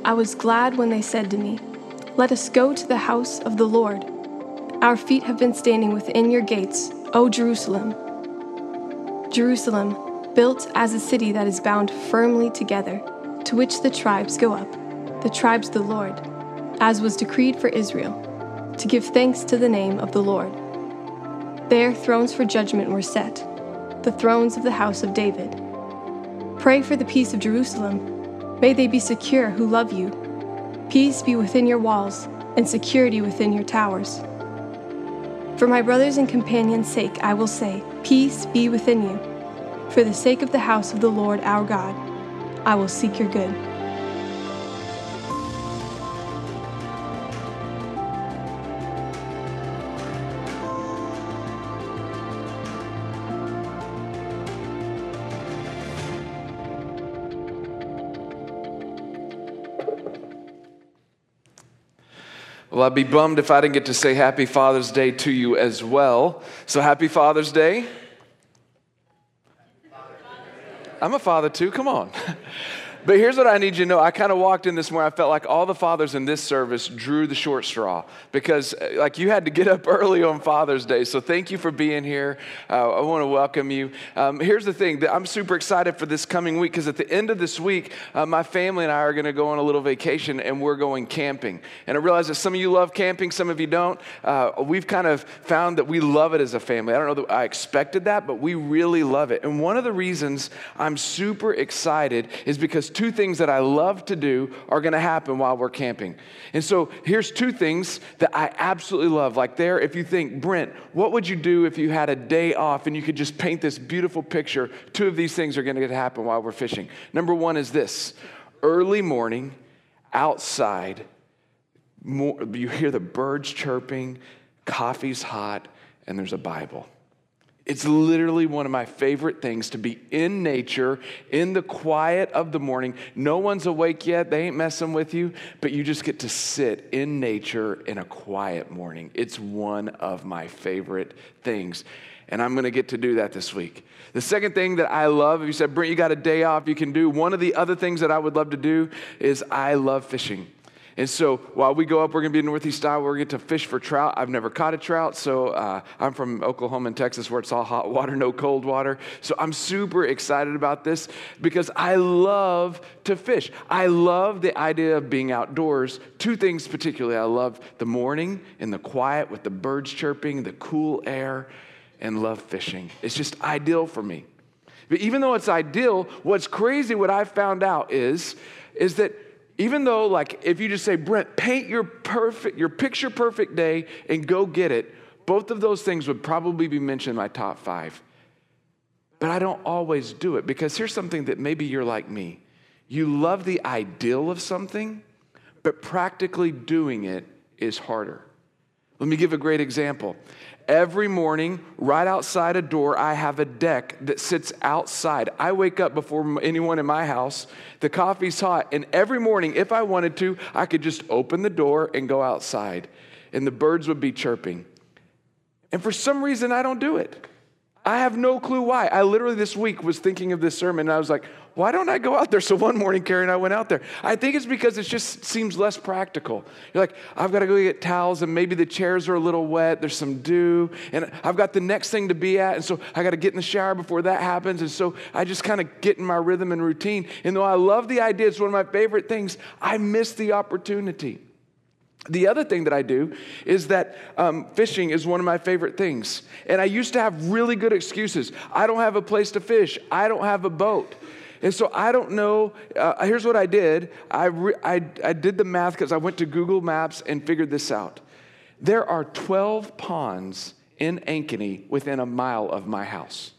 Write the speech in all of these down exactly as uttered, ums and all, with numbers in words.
I was glad when they said to me, "Let us go to the house of the Lord." Our feet have been standing within your gates, O Jerusalem. Jerusalem, built as a city that is bound firmly together, to which the tribes go up, the tribes of the Lord, as was decreed for Israel, to give thanks to the name of the Lord. There thrones for judgment were set, the thrones of the house of David. Pray for the peace of Jerusalem. May they be secure who love you. Peace be within your walls, and security within your towers. For my brothers and companions' sake I will say, peace be within you. For the sake of the house of the Lord our God, I will seek your good. Well, I'd be bummed if I didn't get to say Happy Father's Day to you as well. So happy Father's Day. I'm a father too, come on. But here's what I need you to know. I kind of walked in this morning, I felt like all the fathers in this service drew the short straw because like you had to get up early on Father's Day. So thank you for being here. Uh, I want to welcome you. Um, here's the thing, that I'm super excited for this coming week because at the end of this week, uh, my family and I are going to go on a little vacation and we're going camping. And I realize that some of you love camping, some of you don't. Uh, we've kind of found that we love it as a family. I don't know that I expected that, but we really love it. And one of the reasons I'm super excited is because two things that I love to do are going to happen while we're camping. And so here's two things that I absolutely love. Like there, if you think, Brent, what would you do if you had a day off and you could just paint this beautiful picture? Two of these things are going to happen while we're fishing. Number one is this. Early morning, outside, more, you hear the birds chirping, coffee's hot, and there's a Bible. It's literally one of my favorite things to be in nature, in the quiet of the morning. No one's awake yet. They ain't messing with you, but you just get to sit in nature in a quiet morning. It's one of my favorite things, and I'm going to get to do that this week. The second thing that I love, if you said, Brent, you got a day off, you can do. One of the other things that I would love to do is I love fishing. And so while we go up, we're going to be in Northeast Iowa. We're going to get to fish for trout. I've never caught a trout, so uh, I'm from Oklahoma and Texas where it's all hot water, no cold water. So I'm super excited about this because I love to fish. I love the idea of being outdoors. Two things particularly. I love the morning and the quiet with the birds chirping, the cool air, and love fishing. It's just ideal for me. But even though it's ideal, what's crazy, what I found out is, is that even though, like, if you just say, Brent, paint your perfect, your picture perfect day and go get it, both of those things would probably be mentioned in my top five. But I don't always do it because here's something that maybe you're like me. You love the ideal of something, but practically doing it is harder. Let me give a great example. Every morning, right outside a door, I have a deck that sits outside. I wake up before anyone in my house. The coffee's hot, and every morning, if I wanted to, I could just open the door and go outside, and the birds would be chirping. And for some reason, I don't do it. I have no clue why. I literally this week was thinking of this sermon, and I was like, why don't I go out there? So one morning, Carrie and I went out there. I think it's because it just seems less practical. You're like, I've got to go get towels, and maybe the chairs are a little wet. There's some dew, and I've got the next thing to be at, and so I got to get in the shower before that happens, and so I just kind of get in my rhythm and routine. And though I love the idea, it's one of my favorite things, I miss the opportunity. The other thing that I do is that um, fishing is one of my favorite things. And I used to have really good excuses. I don't have a place to fish. I don't have a boat. And so I don't know. Uh, here's what I did. I, re- I, I did the math because I went to Google Maps and figured this out. There are twelve ponds in Ankeny within a mile of my house.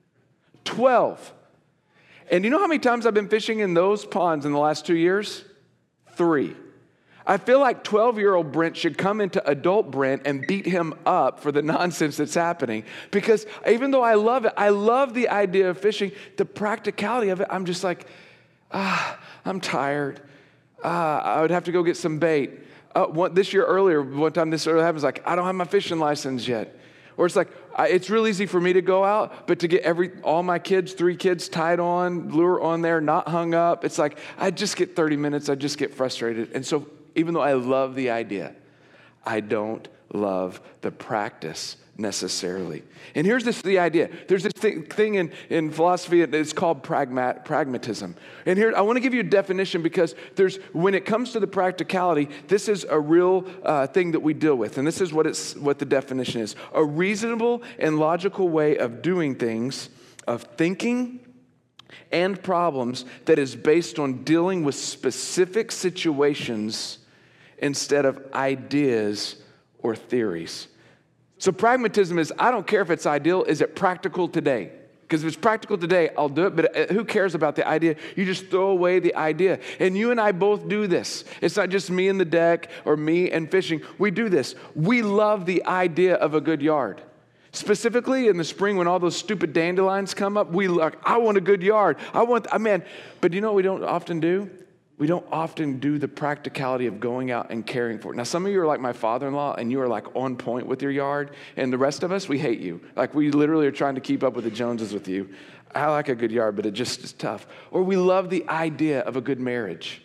twelve. And you know how many times I've been fishing in those ponds in the last two years? Three. I feel like twelve-year-old Brent should come into adult Brent and beat him up for the nonsense that's happening. Because even though I love it, I love the idea of fishing, the practicality of it, I'm just like, ah, I'm tired. Ah, I would have to go get some bait. Uh, one, this year earlier, one time this earlier happened, I was like, I don't have my fishing license yet. Or it's like, I, it's real easy for me to go out, but to get every all my kids, three kids tied on, lure on there, not hung up, it's like, I just get thirty minutes, I just get frustrated. And so even though I love the idea, I don't love the practice necessarily. And here's this the idea. There's this thing, thing in, in philosophy, it's called pragmat, pragmatism. And here, I want to give you a definition because there's, when it comes to the practicality, this is a real uh, thing that we deal with. And this is what it's what the definition is. A reasonable and logical way of doing things, of thinking and problems that is based on dealing with specific situations instead of ideas or theories. So pragmatism is, I don't care if it's ideal, is it practical today? Because if it's practical today, I'll do it, but who cares about the idea? You just throw away the idea. And you and I both do this. It's not just me and the deck or me and fishing. We do this. We love the idea of a good yard. Specifically in the spring when all those stupid dandelions come up, we like, I want a good yard. I want, I mean, but you know what we don't often do? We don't often do the practicality of going out and caring for it. Now, some of you are like my father-in-law, and you are like on point with your yard, and the rest of us, we hate you. Like we literally are trying to keep up with the Joneses with you. I like a good yard, but it just is tough. Or we love the idea of a good marriage.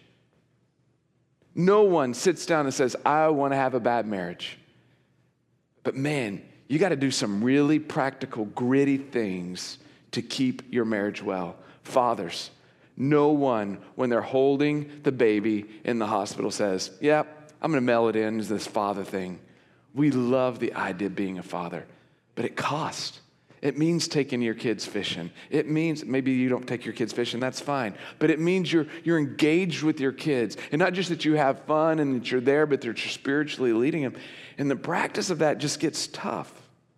No one sits down and says, I want to have a bad marriage. But man, you got to do some really practical, gritty things to keep your marriage well. Fathers, no one, when they're holding the baby in the hospital, says, yep, I'm going to mail it in as this father thing. We love the idea of being a father, but it costs. It means taking your kids fishing. It means, maybe you don't take your kids fishing, that's fine. But it means you're, you're engaged with your kids. And not just that you have fun and that you're there, but that you're spiritually leading them. And the practice of that just gets tough.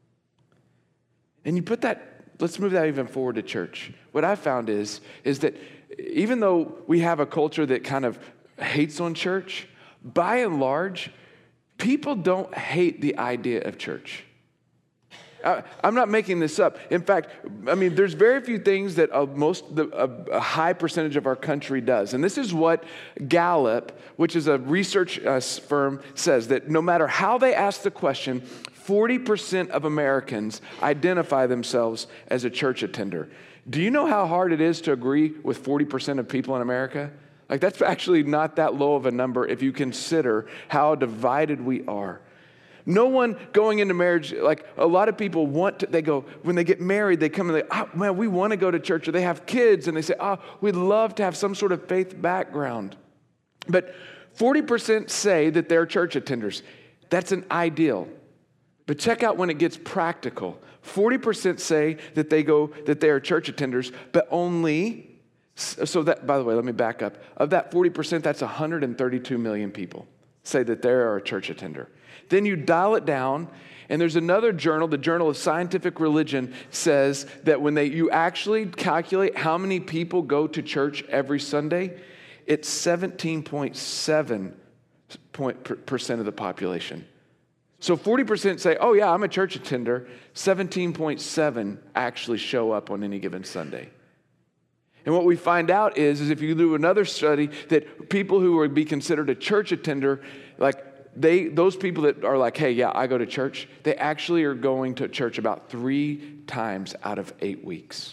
And you put that, let's move that even forward to church. What I found is, is that even though we have a culture that kind of hates on church, by and large, people don't hate the idea of church. I, I'm not making this up. In fact, I mean, there's very few things that a, most, the, a, a high percentage of our country does. And this is what Gallup, which is a research uh, firm, says, that no matter how they ask the question, forty percent of Americans identify themselves as a church attender. Do you know how hard it is to agree with forty percent of people in America? Like, that's actually not that low of a number if you consider how divided we are. No one going into marriage, like a lot of people want to, they go, when they get married, they come and they, oh, man, we want to go to church, or they have kids and they say, oh, we'd love to have some sort of faith background. But forty percent say that they're church attenders. That's an ideal. But check out when it gets practical. forty percent say that they go, that they are church attenders, but only, so that, by the way, let me back up. Of that forty percent, that's one hundred thirty-two million people say that they are a church attender. Then you dial it down, and there's another journal, the Journal of Scientific Religion, says that when they you actually calculate how many people go to church every Sunday, it's seventeen point seven percent of the population. So forty percent say, oh yeah, I'm a church attender. seventeen point seven actually show up on any given Sunday. And what we find out is, is if you do another study, that people who would be considered a church attender, like they, those people that are like, hey, yeah, I go to church, they actually are going to church about three times out of eight weeks.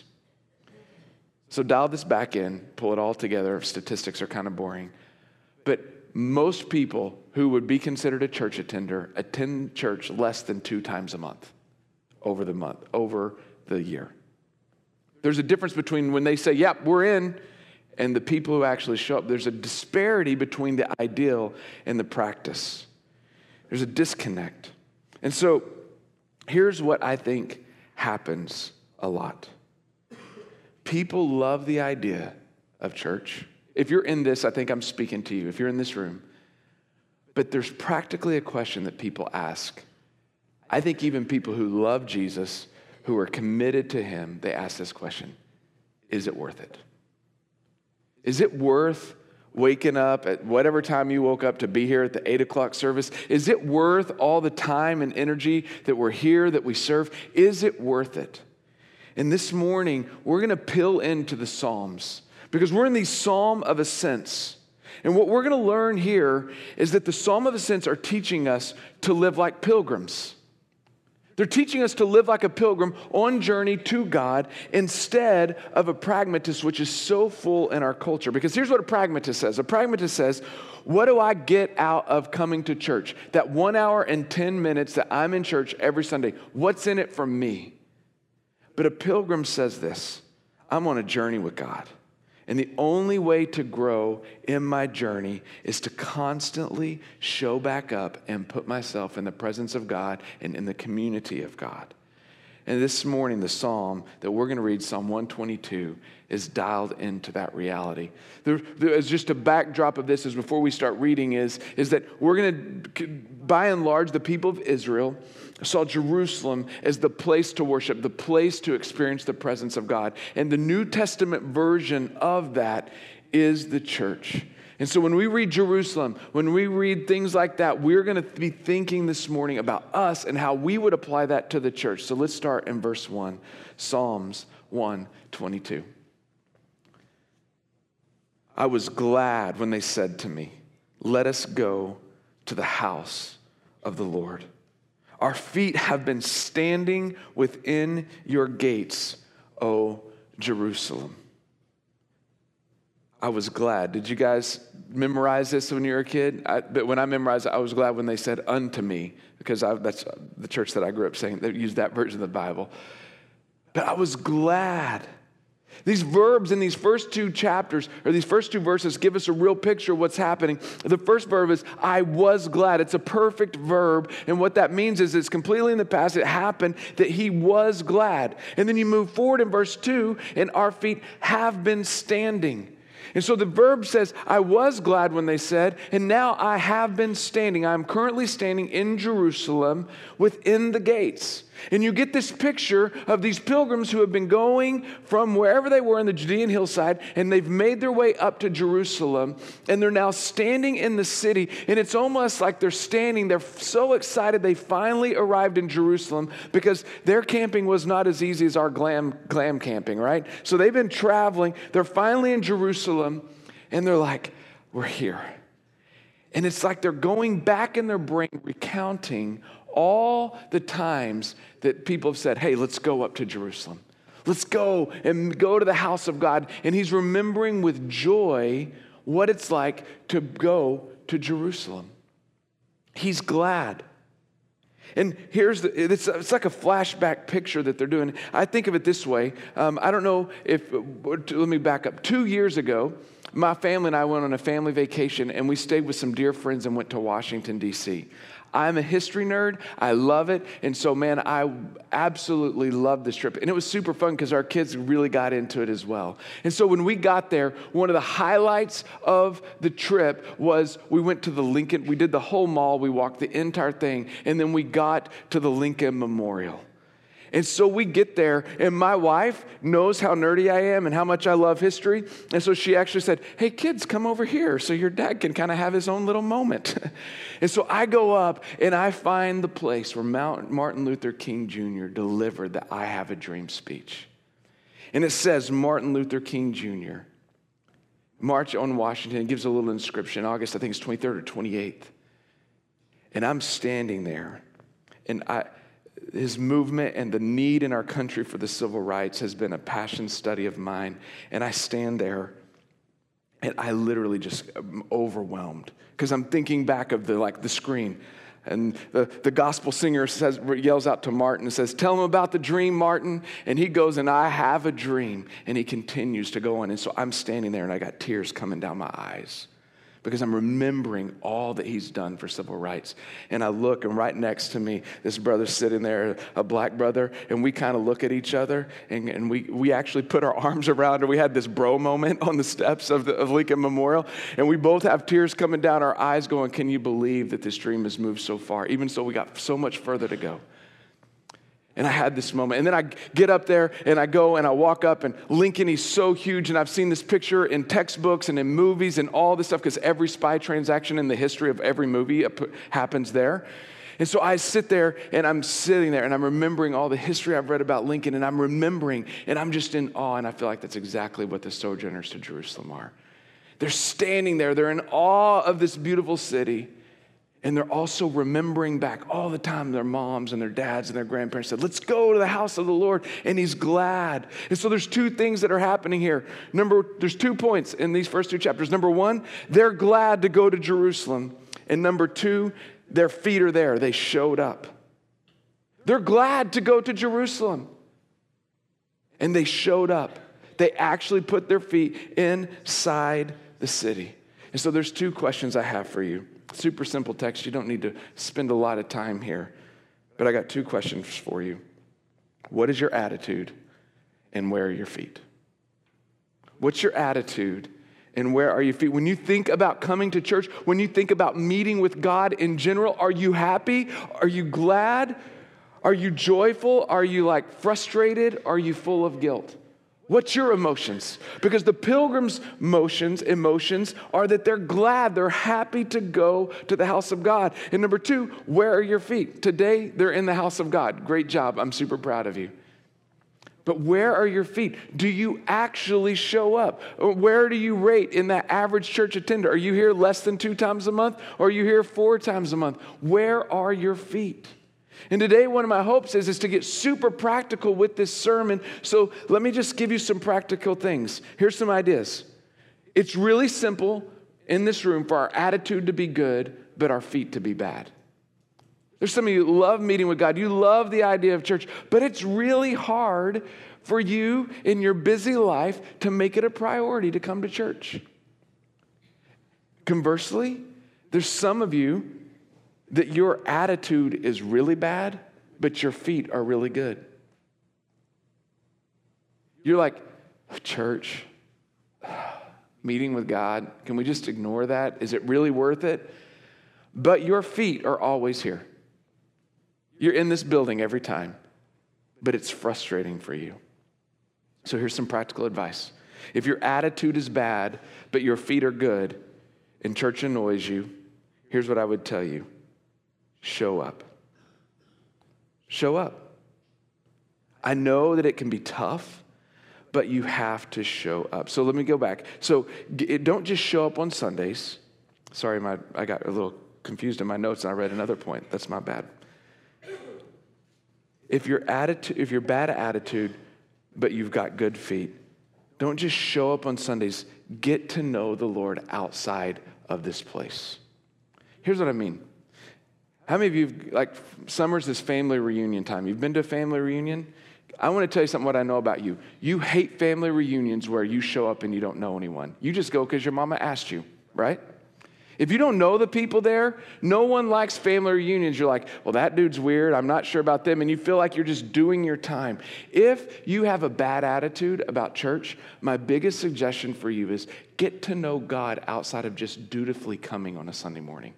So dial this back in, pull it all together. Statistics are kind of boring. But most people who would be considered a church attender attend church less than two times a month over the month, over the year. There's a difference between when they say, yep, we're in, and the people who actually show up. There's a disparity between the ideal and the practice. There's a disconnect. And so here's what I think happens a lot. People love the idea of church. If you're in this, I think I'm speaking to you. If you're in this room. But there's practically a question that people ask. I think even people who love Jesus, who are committed to him, they ask this question: is it worth it? Is it worth waking up at whatever time you woke up to be here at the eight o'clock service? Is it worth all the time and energy that we're here, that we serve? Is it worth it? And this morning, we're going to peel into the Psalms, because we're in the Psalm of Ascents. And what we're going to learn here is that the Psalm of Ascents are teaching us to live like pilgrims. They're teaching us to live like a pilgrim on journey to God instead of a pragmatist, which is so full in our culture. Because here's what a pragmatist says. A pragmatist says, what do I get out of coming to church? That one hour and ten minutes that I'm in church every Sunday, what's in it for me? But a pilgrim says this, I'm on a journey with God. And the only way to grow in my journey is to constantly show back up and put myself in the presence of God and in the community of God. And this morning, the psalm that we're going to read, Psalm one twenty-two, is dialed into that reality. There, there is just a backdrop of this is before we start reading is, is that we're going to, by and large, the people of Israel saw Jerusalem as the place to worship, the place to experience the presence of God. And the New Testament version of that is the church. And so when we read Jerusalem, when we read things like that, we're going to be thinking this morning about us and how we would apply that to the church. So let's start in verse one, Psalms one twenty-two. I was glad when they said to me, let us go to the house of the Lord. Our feet have been standing within your gates, O Jerusalem. I was glad. Did you guys memorize this when you were a kid? I, but when I memorized it, I was glad when they said unto me, because I, that's the church that I grew up saying, they used that version of the Bible. But I was glad. These verbs in these first two chapters, or these first two verses, give us a real picture of what's happening. The first verb is, I was glad. It's a perfect verb. And what that means is it's completely in the past. It happened that he was glad. And then you move forward in verse two, and our feet have been standing. And so the verb says, I was glad when they said, and now I have been standing. I'm currently standing in Jerusalem within the gates. And you get this picture of these pilgrims who have been going from wherever they were in the Judean hillside, and they've made their way up to Jerusalem, and they're now standing in the city. And it's almost like they're standing, they're so excited they finally arrived in Jerusalem, because their camping was not as easy as our glam, glam camping, right? So they've been traveling, they're finally in Jerusalem, and they're like, we're here. And it's like they're going back in their brain, recounting all the times that people have said, hey, let's go up to Jerusalem. Let's go and go to the house of God. And he's remembering with joy what it's like to go to Jerusalem. He's glad. And here's the, it's, it's like a flashback picture that they're doing. I think of it this way. Um, I don't know if, let me back up. Two years ago, my family and I went on a family vacation, and we stayed with some dear friends and went to Washington, D C I'm a history nerd. I love it. And so, man, I absolutely loved this trip. And it was super fun because our kids really got into it as well. And so when we got there, one of the highlights of the trip was we went to the Lincoln. We did the whole mall. We walked the entire thing. And then we got to the Lincoln Memorial. And so we get there, and my wife knows how nerdy I am and how much I love history. And so she actually said, hey, kids, come over here so your dad can kind of have his own little moment. And so I go up, and I find the place where Martin Luther King Junior delivered the I Have a Dream speech. And it says, Martin Luther King Junior March on Washington. It gives a little inscription. August, I think it's twenty-third or twenty-eighth. And I'm standing there, and I... his movement and the need in our country for the civil rights has been a passion study of mine. And I stand there, and I literally just am overwhelmed because I'm thinking back of the like the screen. And the, the gospel singer says, yells out to Martin and says, tell him about the dream, Martin. And he goes, and I have a dream. And he continues to go on. And so I'm standing there, and I got tears coming down my eyes, because I'm remembering all that he's done for civil rights. And I look, and right next to me, this brother's sitting there, a black brother, and we kind of look at each other, and, and we, we actually put our arms around her. We had this bro moment on the steps of the of Lincoln Memorial, and we both have tears coming down our eyes going, can you believe that this dream has moved so far? Even so, we got so much further to go. And I had this moment. And then I get up there and I go and I walk up, and Lincoln, he's so huge. And I've seen this picture in textbooks and in movies and all this stuff, because every spy transaction in the history of every movie happens there. And so I sit there, and I'm sitting there, and I'm remembering all the history I've read about Lincoln, and I'm remembering, and I'm just in awe. And I feel like that's exactly what the sojourners to Jerusalem are. They're standing there. They're in awe of this beautiful city. And they're also remembering back all the time their moms and their dads and their grandparents said, let's go to the house of the Lord. And he's glad. And so there's two things that are happening here. Number, there's two points in these first two chapters. Number one, they're glad to go to Jerusalem. And number two, their feet are there. They showed up. They're glad to go to Jerusalem. And they showed up. They actually put their feet inside the city. And so there's two questions I have for you. Super simple text. You don't need to spend a lot of time here. But I got two questions for you. What is your attitude and where are your feet? What's your attitude and where are your feet? When you think about coming to church, when you think about meeting with God in general, are you happy? Are you glad? Are you joyful? Are you like frustrated? Are you full of guilt? What's your emotions? Because the pilgrims' motions, emotions are that they're glad, they're happy to go to the house of God. And number two, where are your feet? Today, they're in the house of God. Great job. I'm super proud of you. But where are your feet? Do you actually show up? Where do you rate in that average church attender? Are you here less than two times a month? Or are you here four times a month? Where are your feet? And today, one of my hopes is, is to get super practical with this sermon. So let me just give you some practical things. Here's some ideas. It's really simple in this room for our attitude to be good, but our feet to be bad. There's some of you who love meeting with God. You love the idea of church, but it's really hard for you in your busy life to make it a priority to come to church. Conversely, there's some of you that your attitude is really bad, but your feet are really good. You're like, church, meeting with God, can we just ignore that? Is it really worth it? But your feet are always here. You're in this building every time, but it's frustrating for you. So here's some practical advice. If your attitude is bad, but your feet are good, and church annoys you, here's what I would tell you. Show up. Show up. I know that it can be tough, but you have to show up. So let me go back. So don't just show up on Sundays. Sorry, my I got a little confused in my notes and I read another point. That's my bad. If your attitude, if your bad attitude, but you've got good feet, don't just show up on Sundays. Get to know the Lord outside of this place. Here's what I mean. How many of you, like, summer's is family reunion time. You've been to a family reunion? I want to tell you something what I know about you. You hate family reunions where you show up and you don't know anyone. You just go because your mama asked you, right? If you don't know the people there, no one likes family reunions. You're like, well, that dude's weird. I'm not sure about them. And you feel like you're just doing your time. If you have a bad attitude about church, my biggest suggestion for you is get to know God outside of just dutifully coming on a Sunday morning.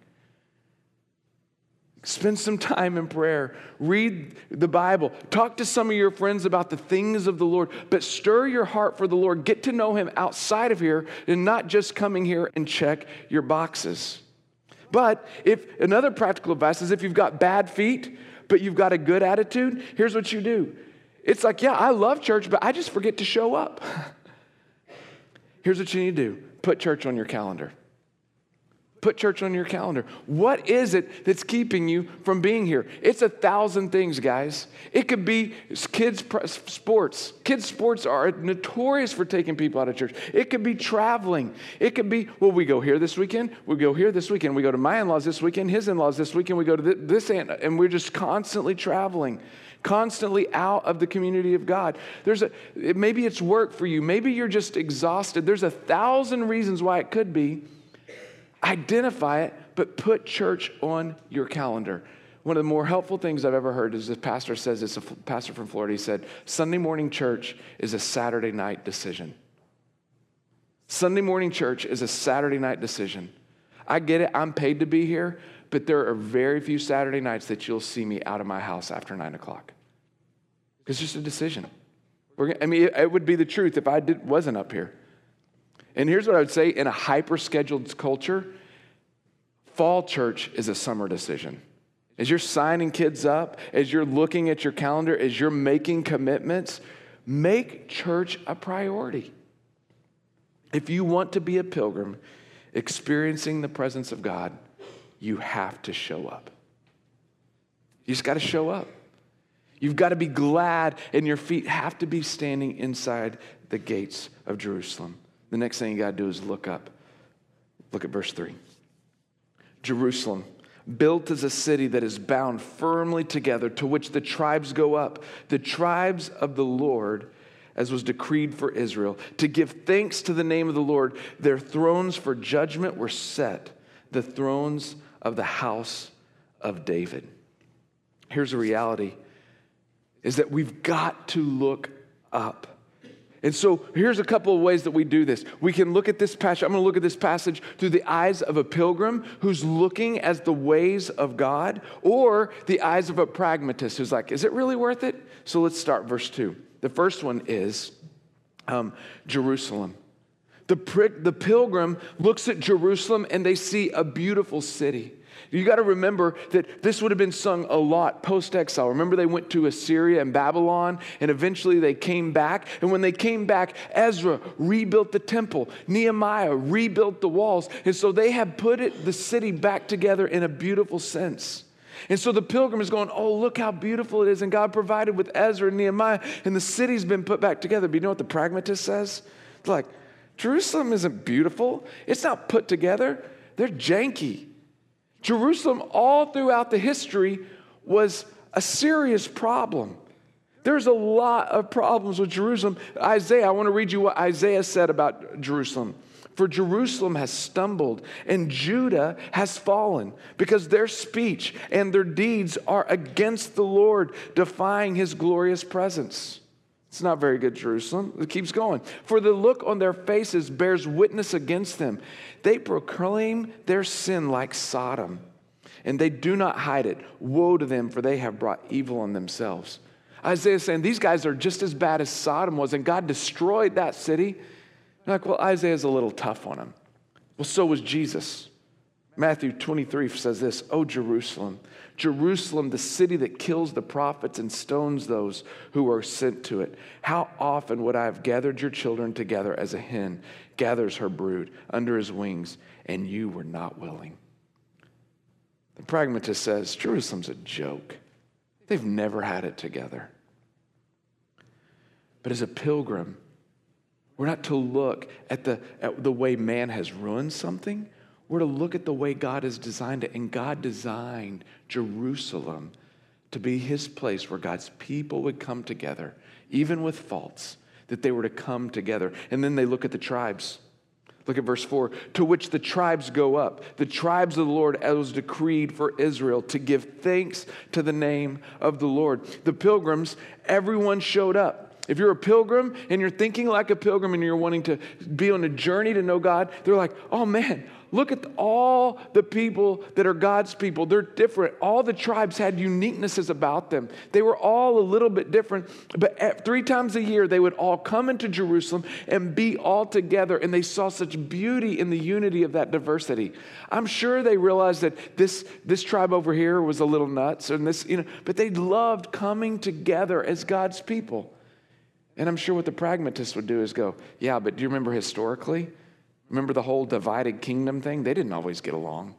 Spend some time in prayer. Read the Bible. Talk to some of your friends about the things of the Lord. But stir your heart for the Lord. Get to know Him outside of here and not just coming here and check your boxes. But if another practical advice is if you've got bad feet, but you've got a good attitude, here's what you do. It's like, yeah, I love church, but I just forget to show up. Here's what you need to do. Put church on your calendar. Put church on your calendar. What is it that's keeping you from being here? It's a thousand things, guys. It could be kids' sports. Kids' sports are notorious for taking people out of church. It could be traveling. It could be, well, we go here this weekend. We go here this weekend. We go to my in-laws this weekend, his in-laws this weekend. We go to this aunt, and we're just constantly traveling, constantly out of the community of God. There's a, maybe it's work for you. Maybe you're just exhausted. There's a thousand reasons why it could be. Identify it, but put church on your calendar. One of the more helpful things I've ever heard is this pastor says, it's a pastor from Florida, he said, Sunday morning church is a Saturday night decision. Sunday morning church is a Saturday night decision. I get it, I'm paid to be here, but there are very few Saturday nights that you'll see me out of my house after nine o'clock. It's just a decision. We're, I mean, it, it would be the truth if I did, wasn't up here. And here's what I would say, in a hyper-scheduled culture, fall church is a summer decision. As you're signing kids up, as you're looking at your calendar, as you're making commitments, make church a priority. If you want to be a pilgrim experiencing the presence of God, you have to show up. You just got to show up. You've got to be glad, and your feet have to be standing inside the gates of Jerusalem. The next thing you got to do is look up. Look at verse three. Jerusalem, built as a city that is bound firmly together, to which the tribes go up, the tribes of the Lord, as was decreed for Israel, to give thanks to the name of the Lord. Their thrones for judgment were set, the thrones of the house of David. Here's the reality, is that we've got to look up. And so here's a couple of ways that we do this. We can look at this passage. I'm going to look at this passage through the eyes of a pilgrim who's looking at the ways of God, or the eyes of a pragmatist who's like, is it really worth it? So let's start verse two. The first one is um, Jerusalem. The, the pilgrim looks at Jerusalem and they see a beautiful city. You got to remember that this would have been sung a lot post-exile. Remember, they went to Assyria and Babylon, and eventually they came back. And when they came back, Ezra rebuilt the temple. Nehemiah rebuilt the walls. And so they have put it, the city back together in a beautiful sense. And so the pilgrim is going, oh, look how beautiful it is. And God provided with Ezra and Nehemiah, and the city's been put back together. But you know what the pragmatist says? It's like, Jerusalem isn't beautiful. It's not put together. They're janky. Jerusalem, all throughout the history, was a serious problem. There's a lot of problems with Jerusalem. Isaiah, I want to read you what Isaiah said about Jerusalem. For Jerusalem has stumbled and Judah has fallen, because their speech and their deeds are against the Lord, defying his glorious presence. It's not very good, Jerusalem. It keeps going. For the look on their faces bears witness against them. They proclaim their sin like Sodom, and they do not hide it. Woe to them, for they have brought evil on themselves. Isaiah is saying these guys are just as bad as Sodom was, and God destroyed that city. You're like, well, Isaiah's a little tough on him. Well, so was Jesus. Matthew twenty-three says this, "O Jerusalem, Jerusalem, the city that kills the prophets and stones those who are sent to it. How often would I have gathered your children together as a hen gathers her brood under his wings, and you were not willing." The pragmatist says, Jerusalem's a joke. They've never had it together. But as a pilgrim, we're not to look at the, at the way man has ruined something. We're to look at the way God has designed it. And God designed Jerusalem to be his place where God's people would come together, even with faults, that they were to come together. And then they look at the tribes. Look at verse four. To which the tribes go up, the tribes of the Lord, as was decreed for Israel, to give thanks to the name of the Lord. The pilgrims, everyone showed up. If you're a pilgrim and you're thinking like a pilgrim and you're wanting to be on a journey to know God, they're like, oh man, look at all the people that are God's people. They're different. All the tribes had uniquenesses about them. They were all a little bit different, but three times a year they would all come into Jerusalem and be all together, and they saw such beauty in the unity of that diversity. I'm sure they realized that this, this tribe over here was a little nuts, and this, you know, but they loved coming together as God's people. And I'm sure what the pragmatist would do is go, yeah, but do you remember historically? Remember the whole divided kingdom thing? They didn't always get along.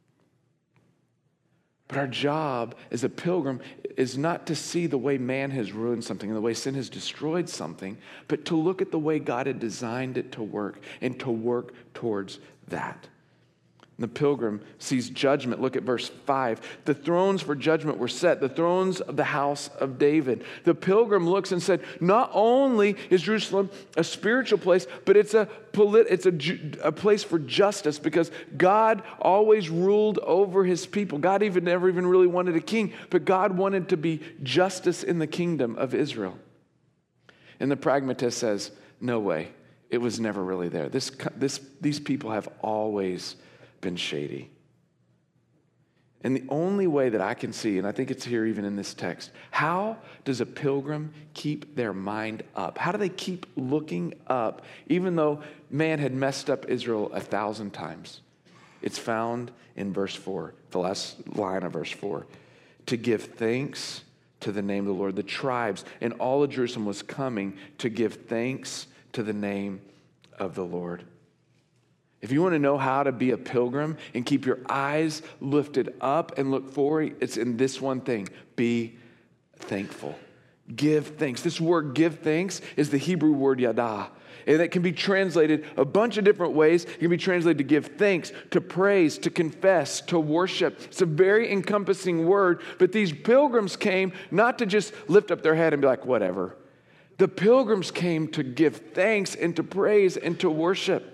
But our job as a pilgrim is not to see the way man has ruined something and the way sin has destroyed something, but to look at the way God had designed it to work and to work towards that. The pilgrim sees judgment. Look at verse five. The thrones for judgment were set, the thrones of the house of David. The pilgrim looks and said, not only is Jerusalem a spiritual place, but it's a polit- it's a, a place for justice, because God always ruled over his people. God even never even really wanted a king, but God wanted to be justice in the kingdom of Israel. And the pragmatist says, no way. It was never really there. This, this, these people have always been shady. And the only way that I can see, and I think it's here even in this text, how does a pilgrim keep their mind up? How do they keep looking up, even though man had messed up Israel a thousand times? It's found in verse four, the last line of verse four. To give thanks to the name of the Lord. The tribes and all of Jerusalem was coming to give thanks to the name of the Lord. If you want to know how to be a pilgrim and keep your eyes lifted up and look forward, it's in this one thing: be thankful. Give thanks. This word give thanks is the Hebrew word yada. And it can be translated a bunch of different ways. It can be translated to give thanks, to praise, to confess, to worship. It's a very encompassing word. But these pilgrims came not to just lift up their head and be like, whatever. The pilgrims came to give thanks and to praise and to worship.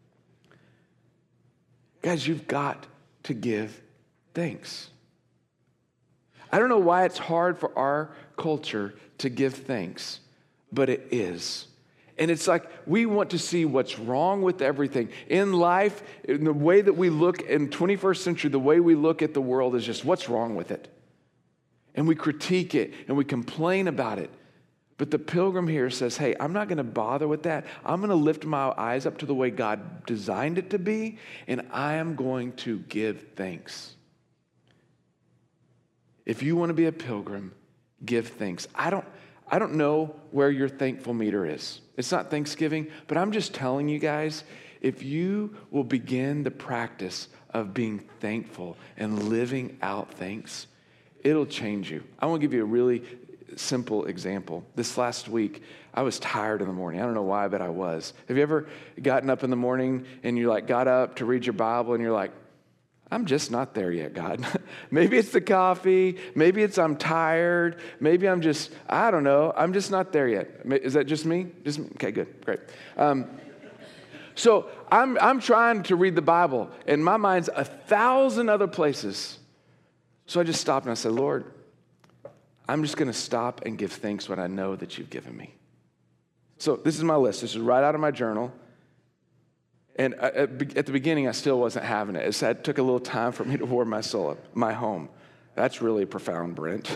Guys, you've got to give thanks. I don't know why it's hard for our culture to give thanks, but it is. And it's like we want to see what's wrong with everything. In life, in the way that we look in twenty-first century, the way we look at the world is just what's wrong with it. And we critique it and we complain about it. But the pilgrim here says, hey, I'm not going to bother with that. I'm going to lift my eyes up to the way God designed it to be, and I am going to give thanks. If you want to be a pilgrim, give thanks. I don't, I don't know where your thankful meter is. It's not Thanksgiving, but I'm just telling you guys, if you will begin the practice of being thankful and living out thanks, it'll change you. I want to give you a really simple example. This last week, I was tired in the morning. I don't know why, but I was. Have you ever gotten up in the morning and you like got up to read your Bible and you're like, I'm just not there yet, God. Maybe it's the coffee. Maybe it's I'm tired. Maybe I'm just, I don't know. I'm just not there yet. Is that just me? Just me? Okay, good, great. Um, so I'm I'm trying to read the Bible, and my mind's a thousand other places. So I just stopped and I said, Lord, I'm just going to stop and give thanks what I know that you've given me. So this is my list. This is right out of my journal. And at the beginning, I still wasn't having it. It took a little time for me to warm my soul up. My home. That's really profound, Brent.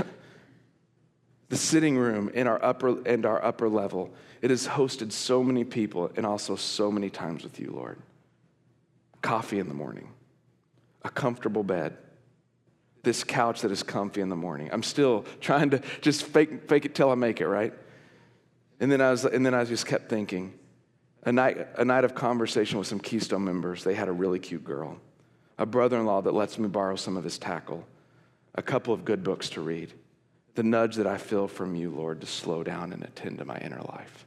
The sitting room in our upper and our upper level. It has hosted so many people and also so many times with you, Lord. Coffee in the morning. A comfortable bed. This couch that is comfy in the morning. I'm still trying to just fake, fake it till I make it, right? And then I was, and then I just kept thinking. A night, a night of conversation with some Keystone members. They had a really cute girl. A brother-in-law that lets me borrow some of his tackle. A couple of good books to read. The nudge that I feel from you, Lord, to slow down and attend to my inner life.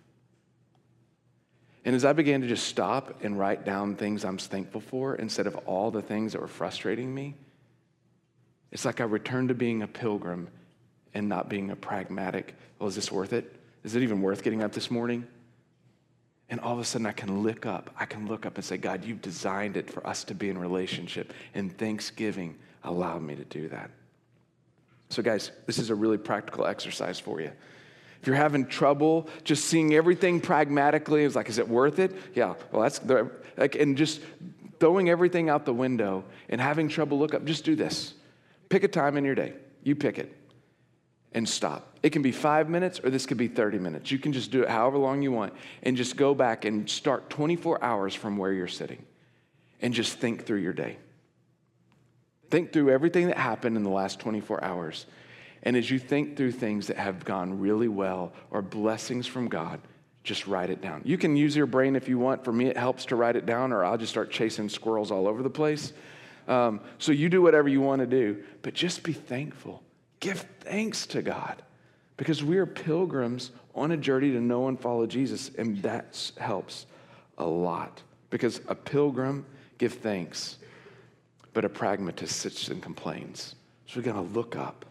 And as I began to just stop and write down things I'm thankful for instead of all the things that were frustrating me, it's like I returned to being a pilgrim and not being a pragmatic, well, is this worth it? Is it even worth getting up this morning? And all of a sudden I can look up. I can look up and say, God, you've designed it for us to be in relationship. And Thanksgiving allowed me to do that. So guys, this is a really practical exercise for you. If you're having trouble just seeing everything pragmatically, it's like, is it worth it? Yeah, well, that's, the, like, and just throwing everything out the window and having trouble look up, just do this. Pick a time in your day. You pick it. And stop. It can be five minutes or this could be thirty minutes. You can just do it however long you want and just go back and start twenty-four hours from where you're sitting and just think through your day. Think through everything that happened in the last twenty-four hours. And as you think through things that have gone really well or blessings from God, just write it down. You can use your brain if you want. For me, it helps to write it down or I'll just start chasing squirrels all over the place. Um, so you do whatever you want to do, but just be thankful. Give thanks to God because we are pilgrims on a journey to know and follow Jesus, and that helps a lot because a pilgrim gives thanks, but a pragmatist sits and complains. So we're going to look up.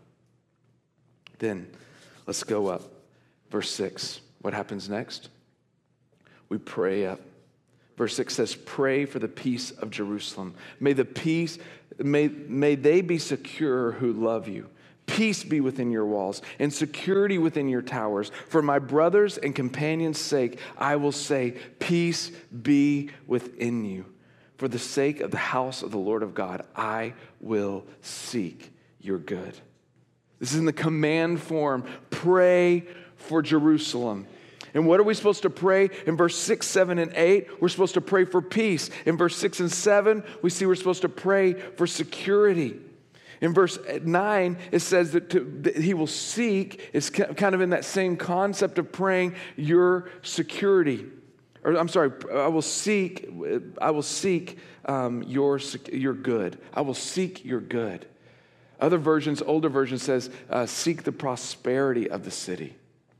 Then let's go up. Verse six, what happens next? We pray up. Verse six says, pray for the peace of Jerusalem. May the peace, may, may they be secure who love you. Peace be within your walls and security within your towers. For my brothers and companions' sake, I will say, peace be within you. For the sake of the house of the Lord of God, I will seek your good. This is in the command form. Pray for Jerusalem. And what are we supposed to pray? In verse six, seven, and eight, we're supposed to pray for peace. In verse six and seven, we see we're supposed to pray for security. In verse nine, it says that, to, that he will seek. It's kind of in that same concept of praying your security. or I'm sorry, I will seek, I will seek um, your, your good. I will seek your good. Other versions, older versions says, uh, seek the prosperity of the city.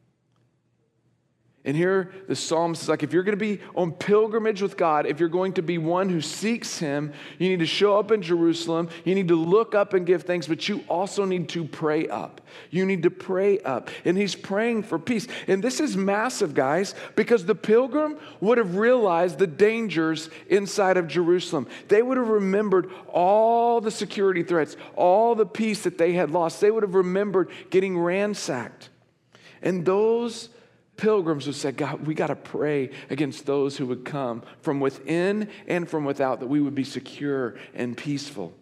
And here the psalmist is like, if you're going to be on pilgrimage with God, if you're going to be one who seeks him, you need to show up in Jerusalem. You need to look up and give thanks, but you also need to pray up. You need to pray up. And he's praying for peace. And this is massive, guys, because the pilgrim would have realized the dangers inside of Jerusalem. They would have remembered all the security threats, all the peace that they had lost. They would have remembered getting ransacked. And those pilgrims who said, God, we got to pray against those who would come from within and from without, that we would be secure and peaceful.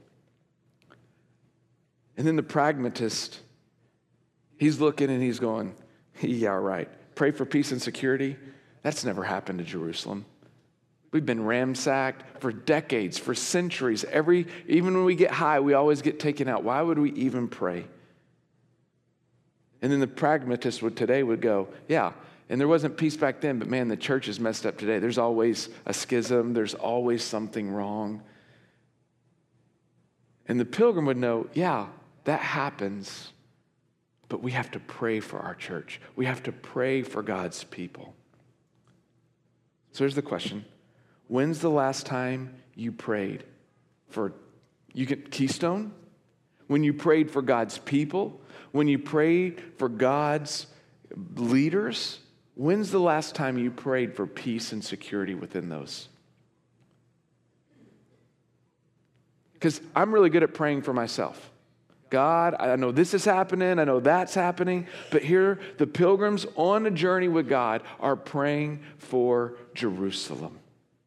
And then the pragmatist, he's looking and he's going, yeah, right. Pray for peace and security. That's never happened to Jerusalem. We've been ransacked for decades, for centuries. Every, even when we get high, we always get taken out. Why would we even pray? And then the pragmatist would today would go, yeah, and there wasn't peace back then, but man, the church is messed up today. There's always a schism. There's always something wrong. And the pilgrim would know, yeah, that happens, but we have to pray for our church. We have to pray for God's people. So here's the question. When's the last time you prayed for, you get Keystone? When you prayed for God's people? When you prayed for God's leaders? When's the last time you prayed for peace and security within those? Because I'm really good at praying for myself. God, I know this is happening, I know that's happening, but here the pilgrims on a journey with God are praying for Jerusalem.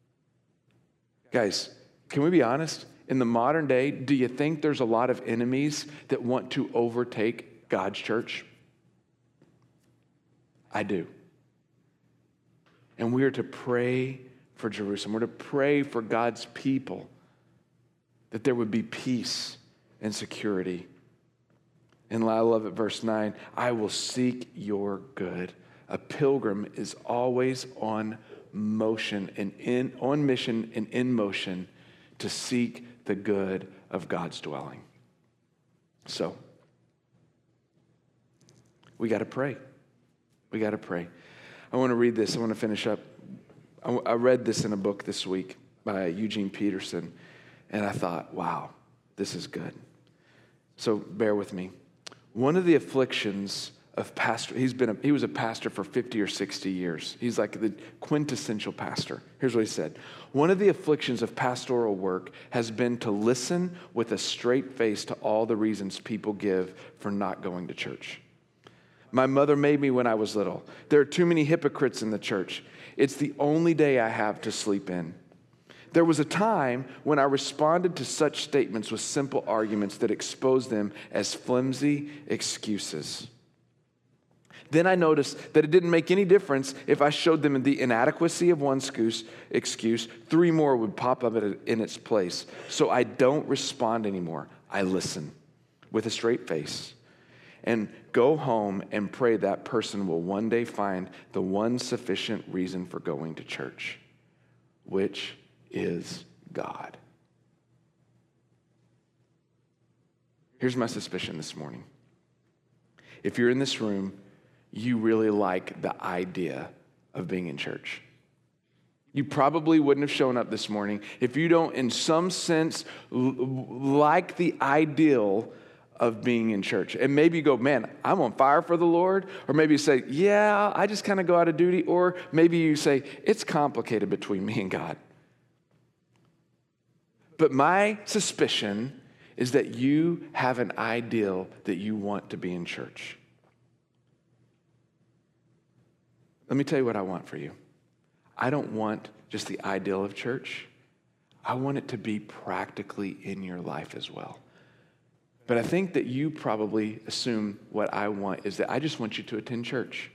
Guys, can we be honest? In the modern day, do you think there's a lot of enemies that want to overtake God's church? I do. And we are to pray for Jerusalem. We're to pray for God's people, that there would be peace and security. And I love it, verse nine, I will seek your good. A pilgrim is always on motion and in, on mission and in motion to seek the good of God's dwelling. So, we got to pray. We got to pray. I want to read this. I want to finish up. I, I read this in a book this week by Eugene Peterson, and I thought, wow, this is good. So bear with me. One of the afflictions of pastor, he's been a, he was a pastor for fifty or sixty years. He's like the quintessential pastor. Here's what he said. One of the afflictions of pastoral work has been to listen with a straight face to all the reasons people give for not going to church. My mother made me when I was little. There are too many hypocrites in the church. It's the only day I have to sleep in. There was a time when I responded to such statements with simple arguments that exposed them as flimsy excuses. Then I noticed that it didn't make any difference if I showed them the inadequacy of one excuse, three more would pop up in its place. So I don't respond anymore. I listen with a straight face and go home and pray that person will one day find the one sufficient reason for going to church, which is God. Here's my suspicion this morning. If you're in this room, you really like the idea of being in church. You probably wouldn't have shown up this morning if you don't, in some sense, l- like the ideal of being in church. And maybe you go, man, I'm on fire for the Lord. Or maybe you say, yeah, I just kind of go out of duty. Or maybe you say, it's complicated between me and God. But my suspicion is that you have an ideal that you want to be in church. Let me tell you what I want for you. I don't want just the ideal of church. I want it to be practically in your life as well. But I think that you probably assume what I want is that I just want you to attend church.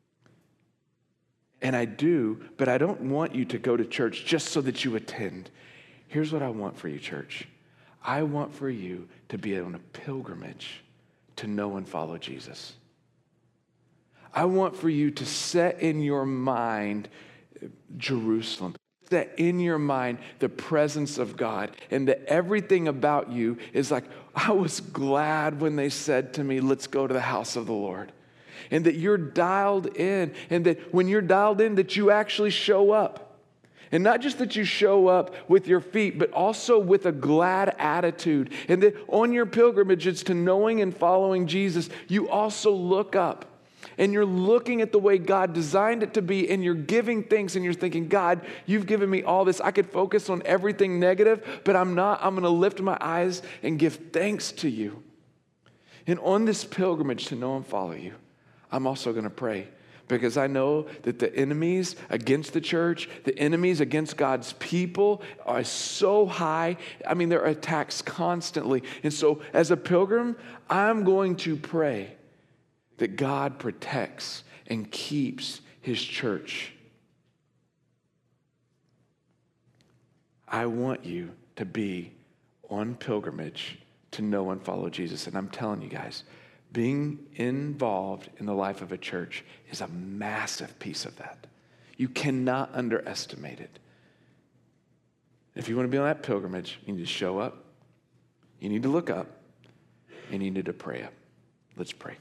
And I do, but I don't want you to go to church just so that you attend. Here's what I want for you, church. I want for you to be on a pilgrimage to know and follow Jesus. I want for you to set in your mind Jerusalem. That in your mind, the presence of God, and that everything about you is like, I was glad when they said to me, let's go to the house of the Lord. And that you're dialed in, and that when you're dialed in, that you actually show up. And not just that you show up with your feet, but also with a glad attitude. And that on your pilgrimages to knowing and following Jesus, you also look up. And you're looking at the way God designed it to be, and you're giving thanks, and you're thinking, God, you've given me all this. I could focus on everything negative, but I'm not. I'm going to lift my eyes and give thanks to you. And on this pilgrimage to know and follow you, I'm also going to pray, because I know that the enemies against the church, the enemies against God's people are so high. I mean, there are attacks constantly. And so as a pilgrim, I'm going to pray that God protects and keeps his church. I want you to be on pilgrimage to know and follow Jesus. And I'm telling you guys, being involved in the life of a church is a massive piece of that. You cannot underestimate it. If you want to be on that pilgrimage, you need to show up. You need to look up. And you need to pray up. Let's pray.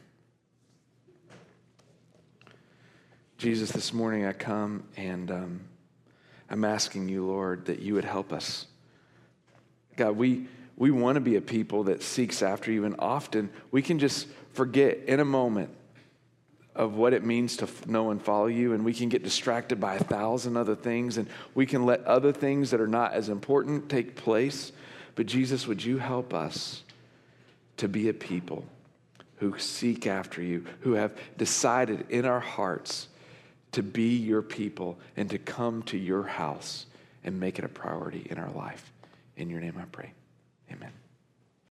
Jesus, this morning I come and um, I'm asking you, Lord, that you would help us. God, we we want to be a people that seeks after you, and often we can just forget in a moment of what it means to know and follow you, and we can get distracted by a thousand other things, and we can let other things that are not as important take place. But Jesus, would you help us to be a people who seek after you, who have decided in our hearts to be your people and to come to your house and make it a priority in our life. In your name I pray. Amen.